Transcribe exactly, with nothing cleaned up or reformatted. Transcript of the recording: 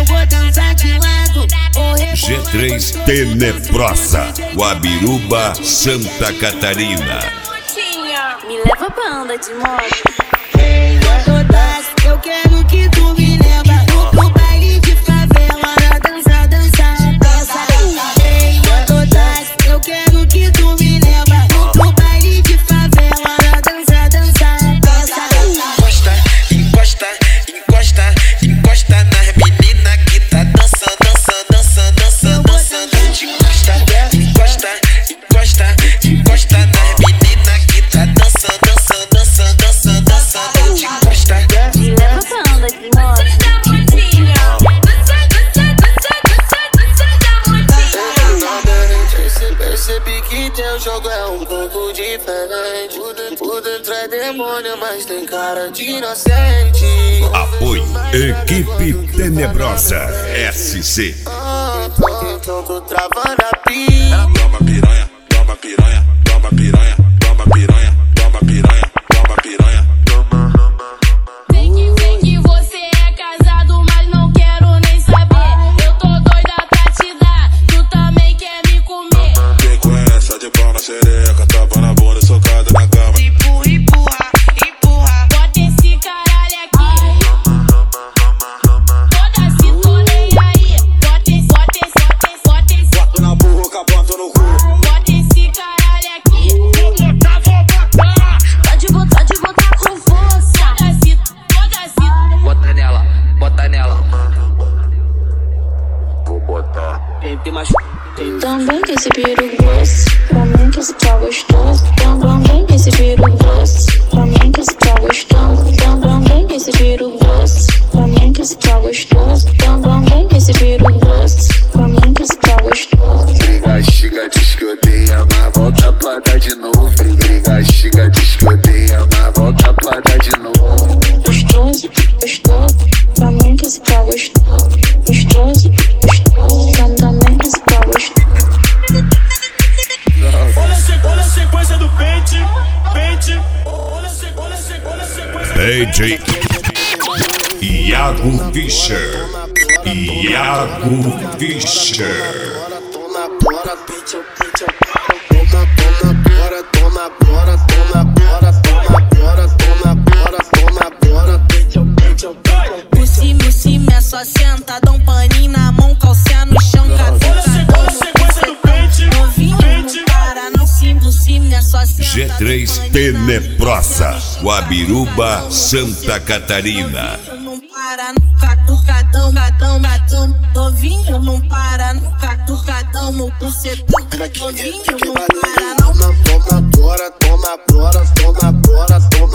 vou dançar de lado. G três Tenebrosa, Guabiruba, Santa Catarina. Me leva pra andar de moto. Eu quero que tu me leva pro baile de favela, na dança, dança, dança. Eu quero que tu me leva pro baile de favela, na dança, dança, dança. Encosta, encosta, encosta, encosta nas meninas que tá dançando, dançando, dançando, dançando, dançando. Encosta, encosta, encosta, encosta nas meninas que tá dançando, dançando, dançando, dançando, dançando. Encosta. Me leva pra andar de moto. Percebi que teu jogo é um pouco diferente. Por dentro é demônio, mas tem cara de inocente. Apoio Equipe Tenebrosa S C. Ah, tô, tô, tô travando a pia. Toma piranha, toma piranha, toma piranha, toma piranha, toma piranha, toma piranha. Sei que, sei que você é casado, mas não quero nem saber. Eu tô doida pra te dar, tu também quer me comer. Quem conhece de pau na xereca, tapa na bunda, socada na cama. Empurra, empurra, empurra. Bota esse caralho aqui. Foda-se, tô nem aí. Bota esse, bota esse, bota esse, bota esse. Boto na boca, boto no cu. Bota esse caralho aqui. Vou botar, vou botar. Pode botar, pode botar com força. Foda-se, foda-se. Bota nela, bota nela. Vou botar. Tem mais. Também que esse peru grosso, pra mim que esse tá gostoso. Também que esse peru grosso, pra mim que esse tá gostoso. Também que esse peru grosso, pra mim que esse tá gostoso. Também que esse peru grosso, pra mim que esse tá gostoso. Briga, xiga, diz que odeia, mas volta pra dar de novo. Briga, xiga, diz que odeia, mas volta pra dar de novo. Gostoso, gostoso, pra mim que esse tá gostoso. Gostoso, gostoso, também que esse tá gostoso. Olha a sequência do pente, pente. Olha a sequência, olha a sequência. D J Iago Fischer. Iago Fischer. Toma, bora, pente, pente. Toma, toma, bora, toma, bora, toma, bora, toma, bora, toma, bora, toma, bora, pente, pente. Por cima, por cima é só senta, dá um paninho na mão, calcinha no chão, catucadão. Olha a sequência do pente, Novinho, não para, não cima, por cima é só senta. G três Tenebrosa, Guabiruba, Santa Catarina. Não para no catucadão, gatão, gatão. Novinho, não para no catucadão, no bucetão. Novinho, não para, não. Toma, toma, bora, toma, bora, toma, bora, toma.